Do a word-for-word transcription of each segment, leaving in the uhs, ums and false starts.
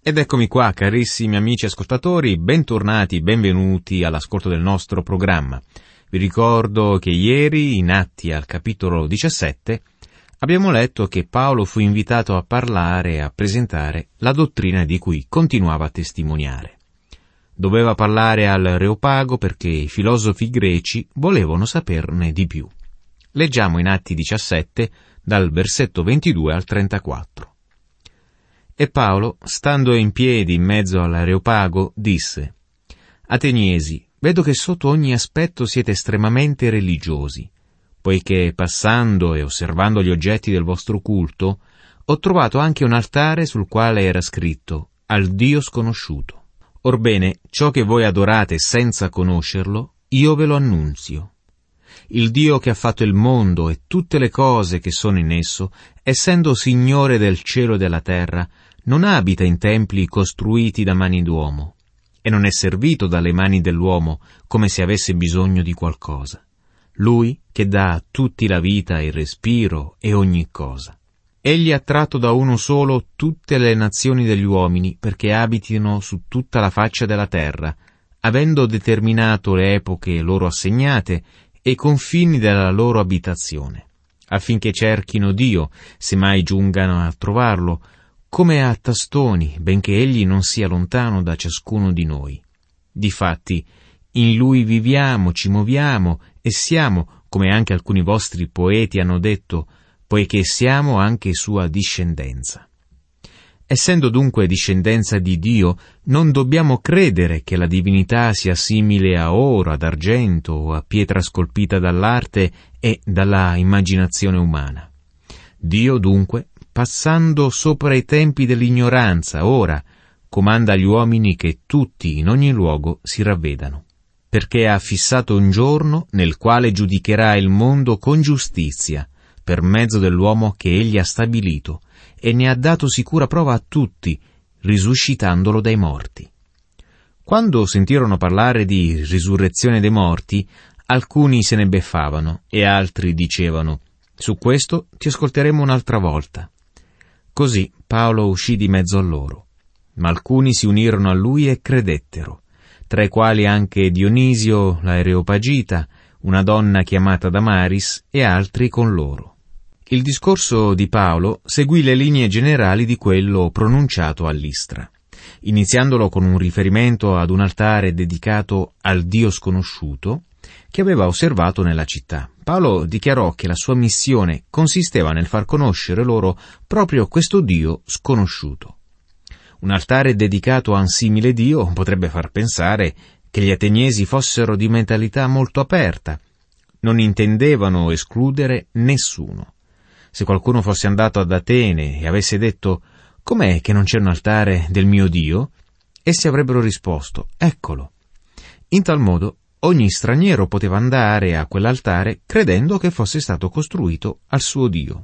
Ed eccomi qua, carissimi amici ascoltatori, bentornati, benvenuti all'ascolto del nostro programma. Vi ricordo che ieri, in Atti al capitolo diciassette, abbiamo letto che Paolo fu invitato a parlare e a presentare la dottrina di cui continuava a testimoniare. Doveva parlare al Areopago perché i filosofi greci volevano saperne di più. Leggiamo in Atti diciassette, dal versetto ventidue al trentaquattro. E Paolo, stando in piedi in mezzo all'Areopago, disse: «Ateniesi, vedo che sotto ogni aspetto siete estremamente religiosi, poiché passando e osservando gli oggetti del vostro culto, ho trovato anche un altare sul quale era scritto al Dio sconosciuto. Orbene, ciò che voi adorate senza conoscerlo, io ve lo annunzio. Il Dio che ha fatto il mondo e tutte le cose che sono in esso, essendo Signore del cielo e della terra, non abita in templi costruiti da mani d'uomo, e non è servito dalle mani dell'uomo come se avesse bisogno di qualcosa. Lui che dà a tutti la vita, il respiro e ogni cosa. Egli ha tratto da uno solo tutte le nazioni degli uomini perché abitino su tutta la faccia della terra, avendo determinato le epoche loro assegnate e i confini della loro abitazione, affinché cerchino Dio, se mai giungano a trovarlo, come a tastoni, benché egli non sia lontano da ciascuno di noi. Difatti, in lui viviamo, ci muoviamo e siamo, come anche alcuni vostri poeti hanno detto, poiché siamo anche sua discendenza. Essendo dunque discendenza di Dio, non dobbiamo credere che la divinità sia simile a oro, ad argento o a pietra scolpita dall'arte e dalla immaginazione umana. Dio dunque, passando sopra i tempi dell'ignoranza, ora comanda agli uomini che tutti in ogni luogo si ravvedano, perché ha fissato un giorno nel quale giudicherà il mondo con giustizia, per mezzo dell'uomo che egli ha stabilito, e ne ha dato sicura prova a tutti, risuscitandolo dai morti. Quando sentirono parlare di risurrezione dei morti, alcuni se ne beffavano e altri dicevano: «Su questo ti ascolteremo un'altra volta». Così Paolo uscì di mezzo a loro, ma alcuni si unirono a lui e credettero, tra i quali anche Dionisio l'Areopagita, una donna chiamata Damaris e altri con loro. Il discorso di Paolo seguì le linee generali di quello pronunciato a Listra, iniziandolo con un riferimento ad un altare dedicato al Dio sconosciuto che aveva osservato nella città. Paolo dichiarò che la sua missione consisteva nel far conoscere loro proprio questo Dio sconosciuto. Un altare dedicato a un simile Dio potrebbe far pensare che gli ateniesi fossero di mentalità molto aperta, non intendevano escludere nessuno. Se qualcuno fosse andato ad Atene e avesse detto «Com'è che non c'è un altare del mio Dio?», essi avrebbero risposto «Eccolo». In tal modo ogni straniero poteva andare a quell'altare credendo che fosse stato costruito al suo Dio.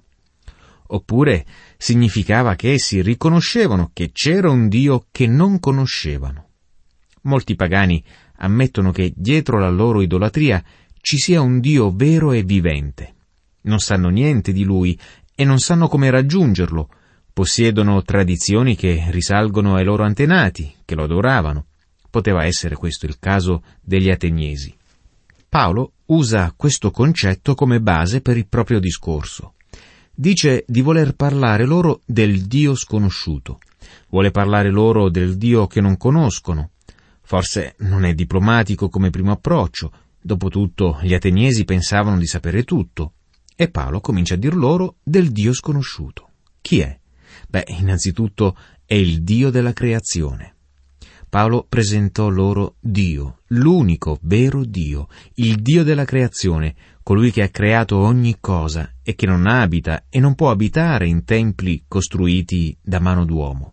Oppure significava che essi riconoscevano che c'era un Dio che non conoscevano. Molti pagani ammettono che dietro la loro idolatria ci sia un Dio vero e vivente. Non sanno niente di Lui e non sanno come raggiungerlo. Possiedono tradizioni che risalgono ai loro antenati, che lo adoravano. Poteva essere questo il caso degli ateniesi. Paolo usa questo concetto come base per il proprio discorso. Dice di voler parlare loro del Dio sconosciuto. Vuole parlare loro del Dio che non conoscono. Forse non è diplomatico come primo approccio. Dopotutto gli ateniesi pensavano di sapere tutto. E Paolo comincia a dir loro del Dio sconosciuto. Chi è? Beh, innanzitutto è il Dio della creazione. Paolo presentò loro Dio, l'unico vero Dio, il Dio della creazione, colui che ha creato ogni cosa e che non abita e non può abitare in templi costruiti da mano d'uomo.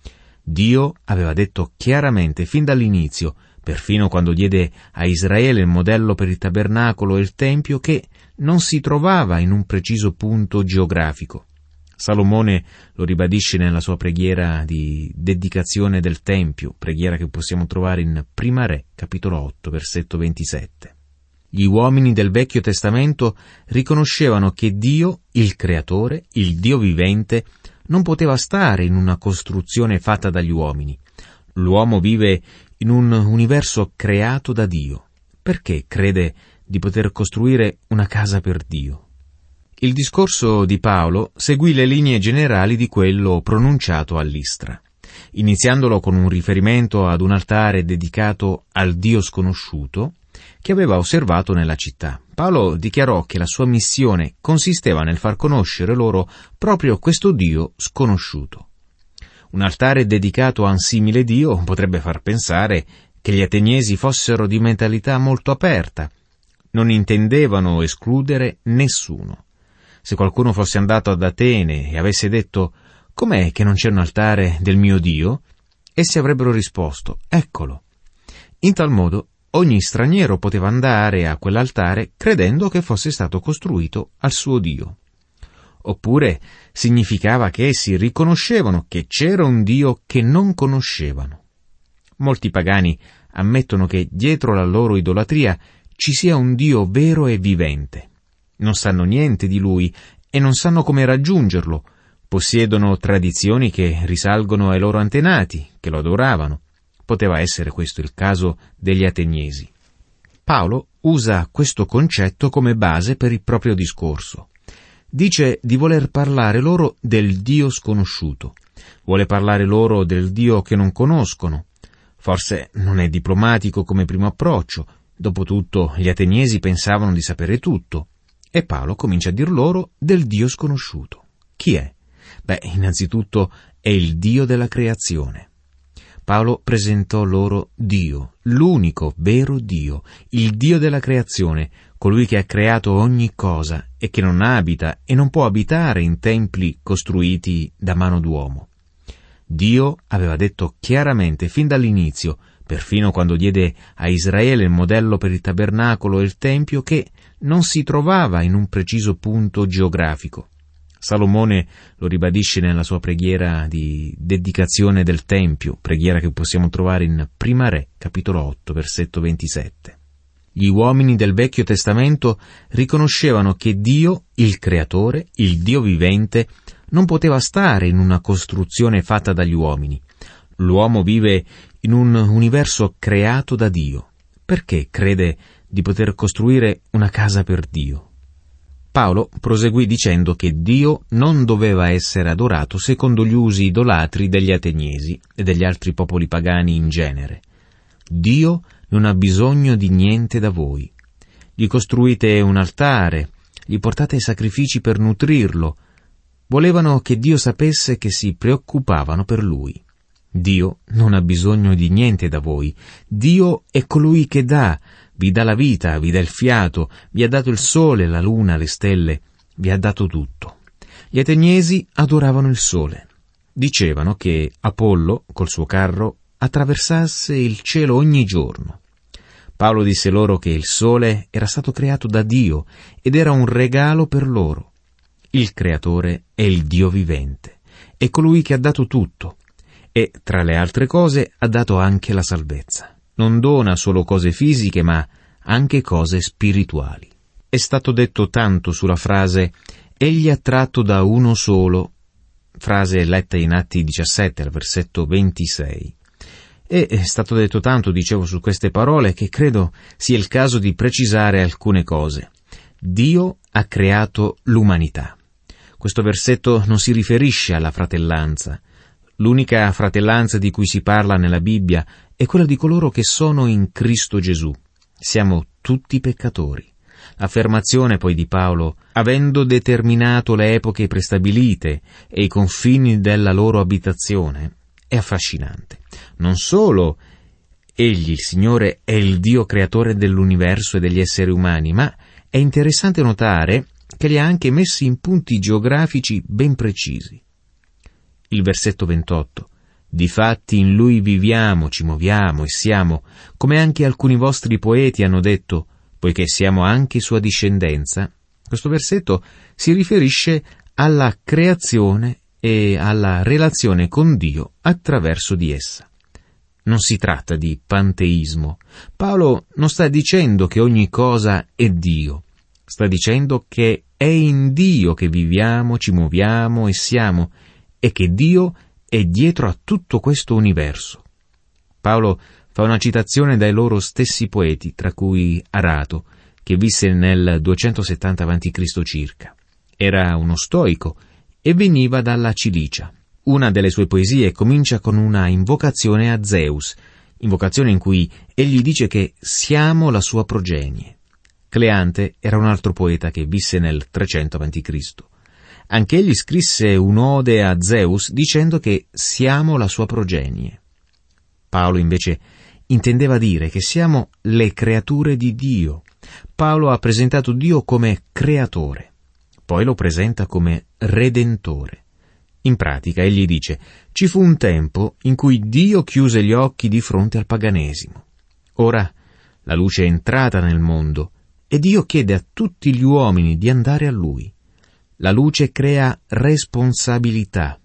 Dio aveva detto chiaramente fin dall'inizio, perfino quando diede a Israele il modello per il tabernacolo e il tempio, che non si trovava in un preciso punto geografico. Salomone lo ribadisce nella sua preghiera di dedicazione del Tempio, preghiera che possiamo trovare in Prima Re, capitolo otto, versetto ventisette. Gli uomini del Vecchio Testamento riconoscevano che Dio, il Creatore, il Dio vivente, non poteva stare in una costruzione fatta dagli uomini. L'uomo vive in un universo creato da Dio. Perché crede di poter costruire una casa per Dio? Il discorso di Paolo seguì le linee generali di quello pronunciato a Listra, iniziandolo con un riferimento ad un altare dedicato al Dio sconosciuto che aveva osservato nella città. Paolo dichiarò che la sua missione consisteva nel far conoscere loro proprio questo Dio sconosciuto. Un altare dedicato a un simile Dio potrebbe far pensare che gli ateniesi fossero di mentalità molto aperta, non intendevano escludere nessuno. Se qualcuno fosse andato ad Atene e avesse detto «Com'è che non c'è un altare del mio Dio?», essi avrebbero risposto «Eccolo». In tal modo ogni straniero poteva andare a quell'altare credendo che fosse stato costruito al suo Dio. Oppure significava che essi riconoscevano che c'era un Dio che non conoscevano. Molti pagani ammettono che dietro la loro idolatria ci sia un Dio vero e vivente. Non sanno niente di Lui e non sanno come raggiungerlo. Possiedono tradizioni che risalgono ai loro antenati, che lo adoravano. Poteva essere questo il caso degli ateniesi. Paolo usa questo concetto come base per il proprio discorso. Dice di voler parlare loro del Dio sconosciuto. Vuole parlare loro del Dio che non conoscono. Forse non è diplomatico come primo approccio. Dopotutto gli ateniesi pensavano di sapere tutto. E Paolo comincia a dir loro del Dio sconosciuto. Chi è? Beh, innanzitutto è il Dio della creazione. Paolo presentò loro Dio, l'unico vero Dio, il Dio della creazione, colui che ha creato ogni cosa e che non abita e non può abitare in templi costruiti da mano d'uomo. Dio aveva detto chiaramente fin dall'inizio, perfino quando diede a Israele il modello per il tabernacolo e il tempio, che non si trovava in un preciso punto geografico. Salomone lo ribadisce nella sua preghiera di dedicazione del Tempio, preghiera che possiamo trovare in Prima Re, capitolo otto, versetto ventisette. Gli uomini del Vecchio Testamento riconoscevano che Dio, il Creatore, il Dio vivente, non poteva stare in una costruzione fatta dagli uomini. L'uomo vive in un universo creato da Dio. Perché crede di poter costruire una casa per Dio? Paolo proseguì dicendo che Dio non doveva essere adorato secondo gli usi idolatri degli ateniesi e degli altri popoli pagani in genere. Dio non ha bisogno di niente da voi. Gli costruite un altare, gli portate sacrifici per nutrirlo. Volevano che Dio sapesse che si preoccupavano per lui. Dio non ha bisogno di niente da voi. Dio è colui che dà, vi dà la vita, vi dà il fiato, vi ha dato il sole, la luna, le stelle, vi ha dato tutto. Gli ateniesi adoravano il sole. Dicevano che Apollo, col suo carro, attraversasse il cielo ogni giorno. Paolo disse loro che il sole era stato creato da Dio ed era un regalo per loro. Il Creatore è il Dio vivente, è colui che ha dato tutto e, tra le altre cose, ha dato anche la salvezza. Non dona solo cose fisiche, ma anche cose spirituali. È stato detto tanto sulla frase «Egli ha tratto da uno solo», frase letta in Atti diciassette, al versetto ventisei. E è stato detto tanto, dicevo, su queste parole, che credo sia il caso di precisare alcune cose. Dio ha creato l'umanità. Questo versetto non si riferisce alla fratellanza. L'unica fratellanza di cui si parla nella Bibbia è quella di coloro che sono in Cristo Gesù. Siamo tutti peccatori. L'affermazione poi di Paolo, avendo determinato le epoche prestabilite e i confini della loro abitazione, è affascinante. Non solo egli, il Signore, è il Dio creatore dell'universo e degli esseri umani, ma è interessante notare che li ha anche messi in punti geografici ben precisi. Il versetto ventotto. Difatti in lui viviamo, ci muoviamo e siamo, come anche alcuni vostri poeti hanno detto, poiché siamo anche sua discendenza. Questo versetto si riferisce alla creazione e alla relazione con Dio attraverso di essa. Non si tratta di panteismo. Paolo non sta dicendo che ogni cosa è Dio. Sta dicendo che è in Dio che viviamo, ci muoviamo e siamo, e che Dio è dietro a tutto questo universo. Paolo fa una citazione dai loro stessi poeti, tra cui Arato, che visse nel duecentosettanta avanti Cristo circa. Era uno stoico e veniva dalla Cilicia. Una delle sue poesie comincia con una invocazione a Zeus, invocazione in cui egli dice che siamo la sua progenie. Cleante era un altro poeta che visse nel trecento avanti Cristo. Anche egli scrisse un'ode a Zeus dicendo che siamo la sua progenie. Paolo invece intendeva dire che siamo le creature di Dio. Paolo ha presentato Dio come creatore, poi lo presenta come redentore. In pratica egli dice: ci fu un tempo in cui Dio chiuse gli occhi di fronte al paganesimo. Ora la luce è entrata nel mondo e Dio chiede a tutti gli uomini di andare a Lui. La luce crea responsabilità.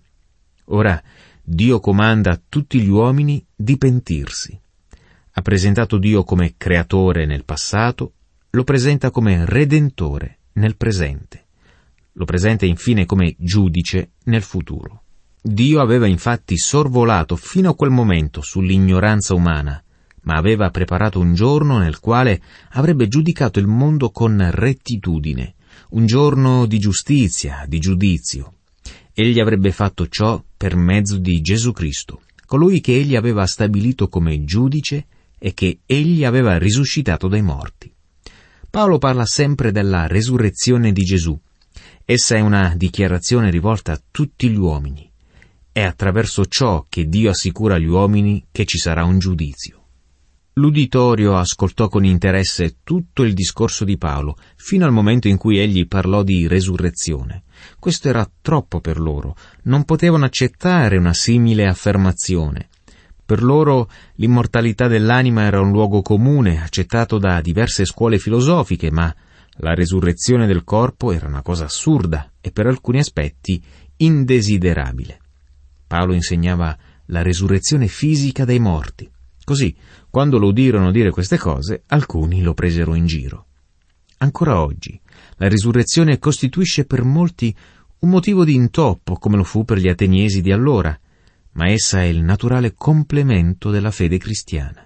Ora Dio comanda a tutti gli uomini di pentirsi. Ha presentato Dio come creatore nel passato, lo presenta come redentore nel presente. Lo presenta infine come giudice nel futuro. Dio aveva infatti sorvolato fino a quel momento sull'ignoranza umana, ma aveva preparato un giorno nel quale avrebbe giudicato il mondo con rettitudine, un giorno di giustizia, di giudizio. Egli avrebbe fatto ciò per mezzo di Gesù Cristo, colui che egli aveva stabilito come giudice e che egli aveva risuscitato dai morti. Paolo parla sempre della resurrezione di Gesù. Essa è una dichiarazione rivolta a tutti gli uomini. È attraverso ciò che Dio assicura agli uomini che ci sarà un giudizio. L'uditorio ascoltò con interesse tutto il discorso di Paolo, fino al momento in cui egli parlò di resurrezione. Questo era troppo per loro, non potevano accettare una simile affermazione. Per loro l'immortalità dell'anima era un luogo comune, accettato da diverse scuole filosofiche, ma la resurrezione del corpo era una cosa assurda e per alcuni aspetti indesiderabile. Paolo insegnava la resurrezione fisica dei morti. Così, quando lo udirono dire queste cose, alcuni lo presero in giro. Ancora oggi, la risurrezione costituisce per molti un motivo di intoppo, come lo fu per gli ateniesi di allora, ma essa è il naturale complemento della fede cristiana.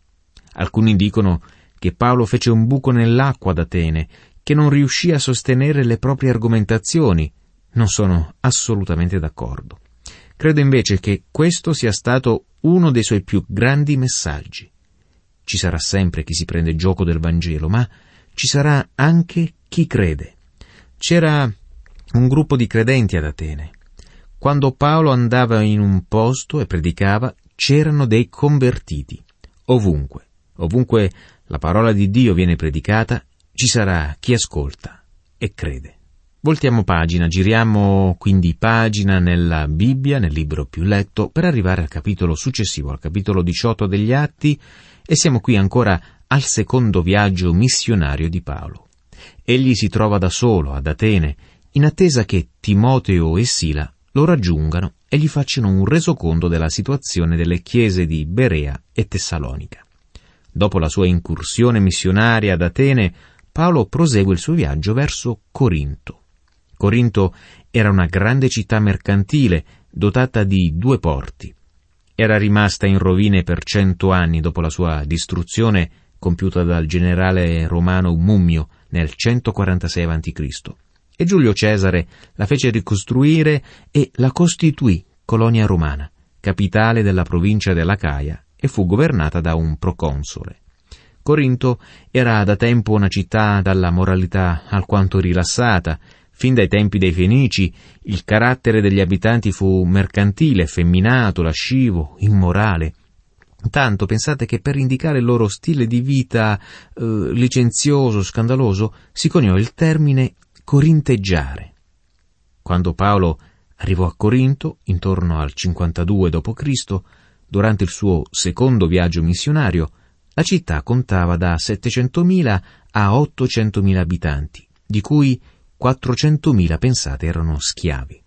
Alcuni dicono che Paolo fece un buco nell'acqua ad Atene, che non riuscì a sostenere le proprie argomentazioni. Non sono assolutamente d'accordo. Credo invece che questo sia stato uno dei suoi più grandi messaggi. Ci sarà sempre chi si prende gioco del Vangelo, ma ci sarà anche chi crede. C'era un gruppo di credenti ad Atene. Quando Paolo andava in un posto e predicava, c'erano dei convertiti. Ovunque, ovunque la parola di Dio viene predicata, ci sarà chi ascolta e crede. Voltiamo pagina, giriamo quindi pagina nella Bibbia, nel libro più letto, per arrivare al capitolo successivo, al capitolo diciotto degli Atti, e siamo qui ancora al secondo viaggio missionario di Paolo. Egli si trova da solo ad Atene, in attesa che Timoteo e Sila lo raggiungano e gli facciano un resoconto della situazione delle chiese di Berea e Tessalonica. Dopo la sua incursione missionaria ad Atene, Paolo prosegue il suo viaggio verso Corinto. Corinto era una grande città mercantile dotata di due porti. Era rimasta in rovine per cento anni dopo la sua distruzione compiuta dal generale romano Mummio nel centoquarantasei avanti Cristo e Giulio Cesare la fece ricostruire e la costituì colonia romana, capitale della provincia dell'Acaia, e fu governata da un proconsole. Corinto era da tempo una città dalla moralità alquanto rilassata. Fin dai tempi dei Fenici il carattere degli abitanti fu mercantile, effeminato, lascivo, immorale. Tanto pensate che per indicare il loro stile di vita eh, licenzioso, scandaloso, si coniò il termine corinteggiare. Quando Paolo arrivò a Corinto, intorno al cinquantadue dopo Cristo, durante il suo secondo viaggio missionario, la città contava da settecentomila a ottocentomila abitanti, di cui quattrocentomila, pensate, erano schiavi.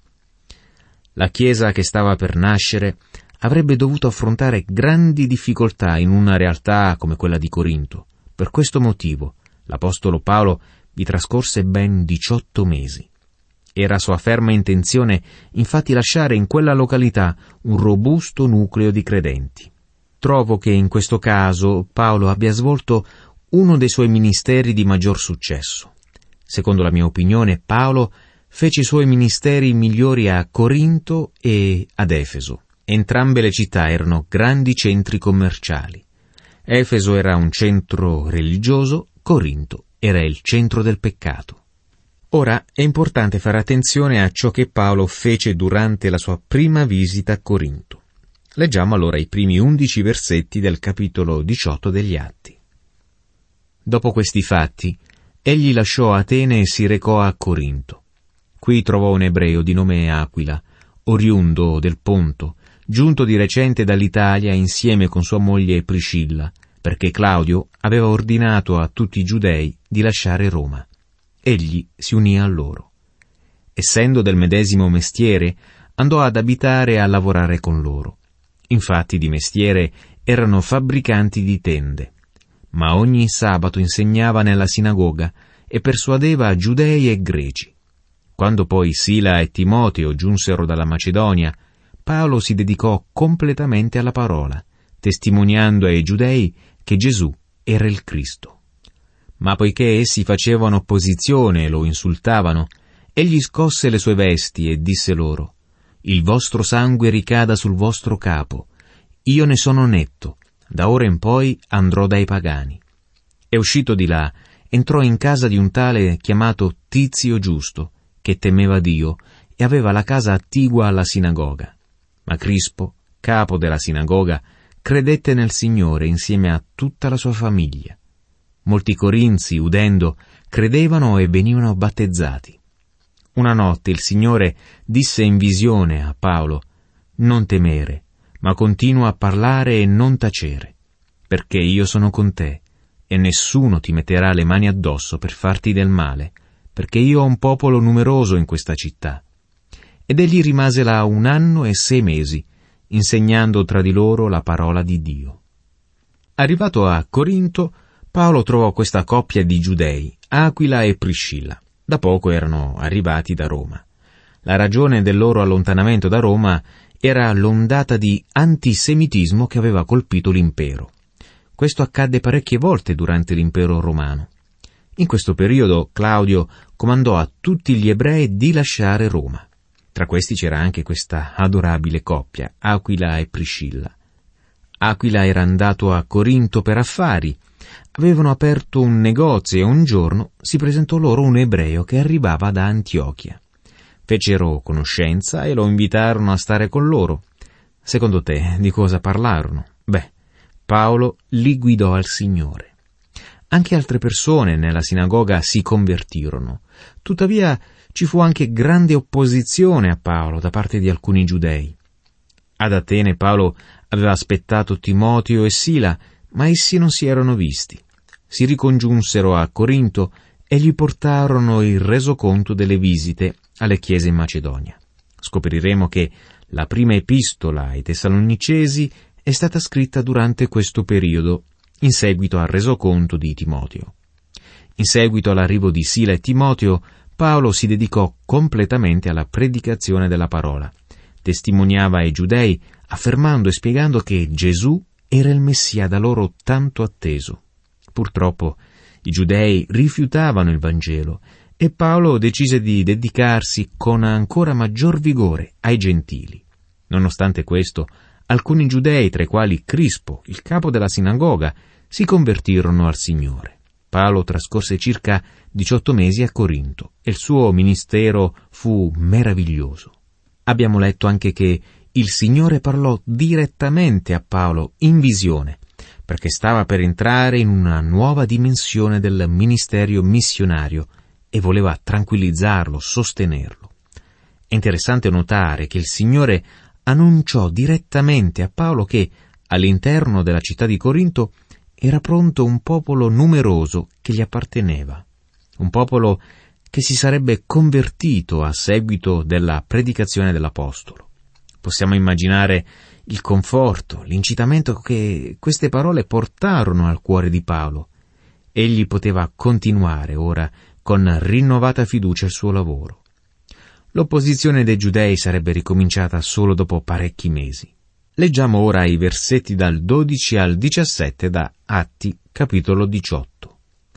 La Chiesa che stava per nascere avrebbe dovuto affrontare grandi difficoltà in una realtà come quella di Corinto. Per questo motivo l'Apostolo Paolo vi trascorse ben diciotto mesi. Era sua ferma intenzione infatti lasciare in quella località un robusto nucleo di credenti. Trovo che in questo caso Paolo abbia svolto uno dei suoi ministeri di maggior successo. Secondo la mia opinione, Paolo fece i suoi ministeri migliori a Corinto e ad Efeso. Entrambe le città erano grandi centri commerciali. Efeso era un centro religioso, Corinto era il centro del peccato. Ora è importante fare attenzione a ciò che Paolo fece durante la sua prima visita a Corinto. Leggiamo allora i primi undici versetti del capitolo diciotto degli Atti. Dopo questi fatti, egli lasciò Atene e si recò a Corinto. Qui trovò un ebreo di nome Aquila, oriundo del Ponto, giunto di recente dall'Italia insieme con sua moglie Priscilla, perché Claudio aveva ordinato a tutti i giudei di lasciare Roma. Egli si unì a loro. Essendo del medesimo mestiere, andò ad abitare e a lavorare con loro. Infatti di mestiere erano fabbricanti di tende. Ma ogni sabato insegnava nella sinagoga e persuadeva giudei e greci. Quando poi Sila e Timoteo giunsero dalla Macedonia, Paolo si dedicò completamente alla parola, testimoniando ai giudei che Gesù era il Cristo. Ma poiché essi facevano opposizione e lo insultavano, egli scosse le sue vesti e disse loro: «Il vostro sangue ricada sul vostro capo. Io ne sono netto. Da ora in poi andrò dai pagani». E uscito di là, entrò in casa di un tale chiamato Tizio Giusto, che temeva Dio e aveva la casa attigua alla sinagoga. Ma Crispo, capo della sinagoga, credette nel Signore insieme a tutta la sua famiglia. Molti corinzi, udendo, credevano e venivano battezzati. Una notte il Signore disse in visione a Paolo: «Non temere, ma continua a parlare e non tacere, perché io sono con te, e nessuno ti metterà le mani addosso per farti del male, perché io ho un popolo numeroso in questa città». Ed egli rimase là un anno e sei mesi, insegnando tra di loro la parola di Dio. Arrivato a Corinto, Paolo trovò questa coppia di giudei, Aquila e Priscilla. Da poco erano arrivati da Roma. La ragione del loro allontanamento da Roma era l'ondata di antisemitismo che aveva colpito l'impero. Questo accadde parecchie volte durante l'impero romano. In questo periodo Claudio comandò a tutti gli ebrei di lasciare Roma. Tra questi c'era anche questa adorabile coppia, Aquila e Priscilla. Aquila era andato a Corinto per affari. Avevano aperto un negozio e un giorno si presentò loro un ebreo che arrivava da Antiochia. Fecero conoscenza e lo invitarono a stare con loro. Secondo te, di cosa parlarono? Beh, Paolo li guidò al Signore. Anche altre persone nella sinagoga si convertirono. Tuttavia ci fu anche grande opposizione a Paolo da parte di alcuni giudei. Ad Atene Paolo aveva aspettato Timoteo e Sila, ma essi non si erano visti. Si ricongiunsero a Corinto e gli portarono il resoconto delle visite alle chiese in Macedonia. Scopriremo che la prima epistola ai Tessalonicesi è stata scritta durante questo periodo, in seguito al resoconto di Timoteo. In seguito all'arrivo di Sila e Timoteo, Paolo si dedicò completamente alla predicazione della parola. Testimoniava ai giudei, affermando e spiegando che Gesù era il Messia da loro tanto atteso. Purtroppo i giudei rifiutavano il Vangelo e Paolo decise di dedicarsi con ancora maggior vigore ai gentili. Nonostante questo, alcuni giudei, tra i quali Crispo, il capo della sinagoga, si convertirono al Signore. Paolo trascorse circa diciotto mesi a Corinto e il suo ministero fu meraviglioso. Abbiamo letto anche che il Signore parlò direttamente a Paolo in visione, perché stava per entrare in una nuova dimensione del ministero missionario e voleva tranquillizzarlo, sostenerlo. È interessante notare che il Signore annunciò direttamente a Paolo che all'interno della città di Corinto era pronto un popolo numeroso che gli apparteneva, un popolo che si sarebbe convertito a seguito della predicazione dell'Apostolo. Possiamo immaginare il conforto, l'incitamento che queste parole portarono al cuore di Paolo. Egli poteva continuare ora con rinnovata fiducia il suo lavoro. l'opposizione dei giudei sarebbe ricominciata solo dopo parecchi mesi. Leggiamo ora i versetti dal dodici al diciassette da Atti, capitolo diciotto.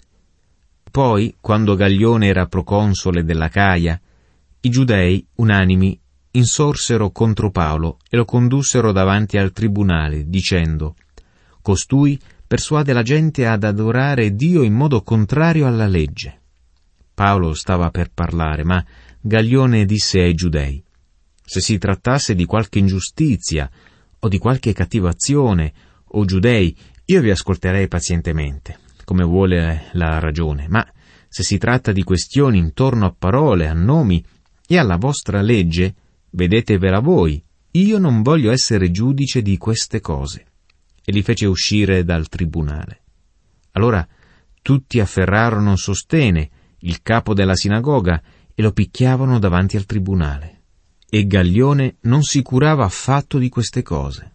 Poi, quando Gaglione era proconsole dell'Acaia, i giudei, unanimi, insorsero contro Paolo e lo condussero davanti al tribunale, dicendo: «Costui persuade la gente ad adorare Dio in modo contrario alla legge». Paolo stava per parlare, ma Gaglione disse ai giudei: «Se si trattasse di qualche ingiustizia o di qualche cattiva azione, o giudei, io vi ascolterei pazientemente, come vuole la ragione, ma se si tratta di questioni intorno a parole, a nomi e alla vostra legge, vedetevela voi, io non voglio essere giudice di queste cose». E li fece uscire dal tribunale. Allora tutti afferrarono Sostene, il capo della sinagoga, e lo picchiavano davanti al tribunale. E Gaglione non si curava affatto di queste cose.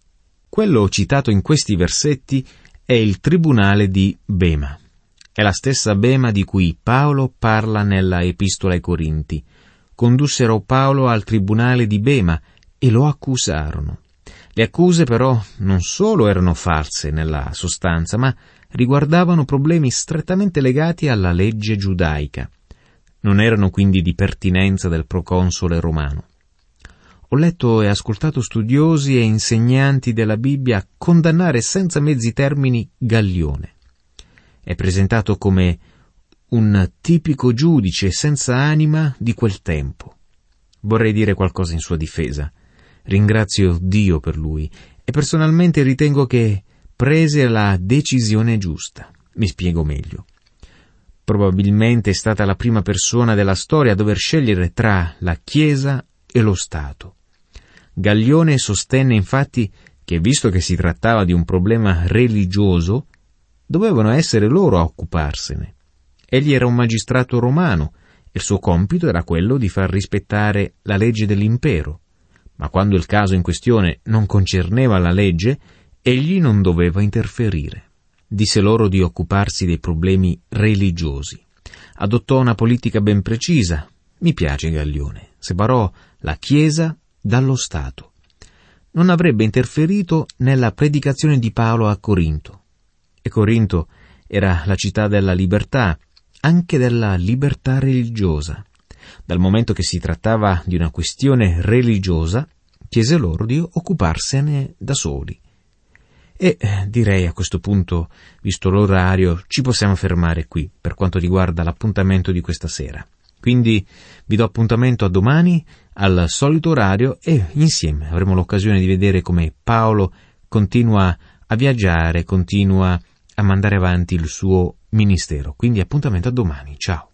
Quello citato in questi versetti è il tribunale di Bema. È la stessa Bema di cui Paolo parla nella Epistola ai Corinti. Condussero Paolo al tribunale di Bema e lo accusarono. Le accuse però non solo erano false nella sostanza, ma riguardavano problemi strettamente legati alla legge giudaica. Non erano quindi di pertinenza del proconsole romano. Ho letto e ascoltato studiosi e insegnanti della Bibbia condannare senza mezzi termini Gaglione. È presentato come un tipico giudice senza anima di quel tempo. Vorrei dire qualcosa in sua difesa. Ringrazio Dio per lui e personalmente ritengo che prese la decisione giusta. Mi spiego meglio. Probabilmente è stata la prima persona della storia a dover scegliere tra la Chiesa e lo Stato. Gaglione sostenne infatti che, visto che si trattava di un problema religioso, dovevano essere loro a occuparsene. Egli era un magistrato romano e il suo compito era quello di far rispettare la legge dell'impero. Ma quando il caso in questione non concerneva la legge, egli non doveva interferire. Disse loro di occuparsi dei problemi religiosi. Adottò una politica ben precisa. Mi piace Gaglione. Separò la Chiesa dallo Stato. Non avrebbe interferito nella predicazione di Paolo a Corinto. E Corinto era la città della libertà, anche della libertà religiosa. Dal momento che si trattava di una questione religiosa, chiese loro di occuparsene da soli. E direi a questo punto, visto l'orario, ci possiamo fermare qui per quanto riguarda l'appuntamento di questa sera. Quindi vi do appuntamento a domani al solito orario e insieme avremo l'occasione di vedere come Paolo continua a viaggiare, continua a mandare avanti il suo ministero. Quindi appuntamento a domani. Ciao.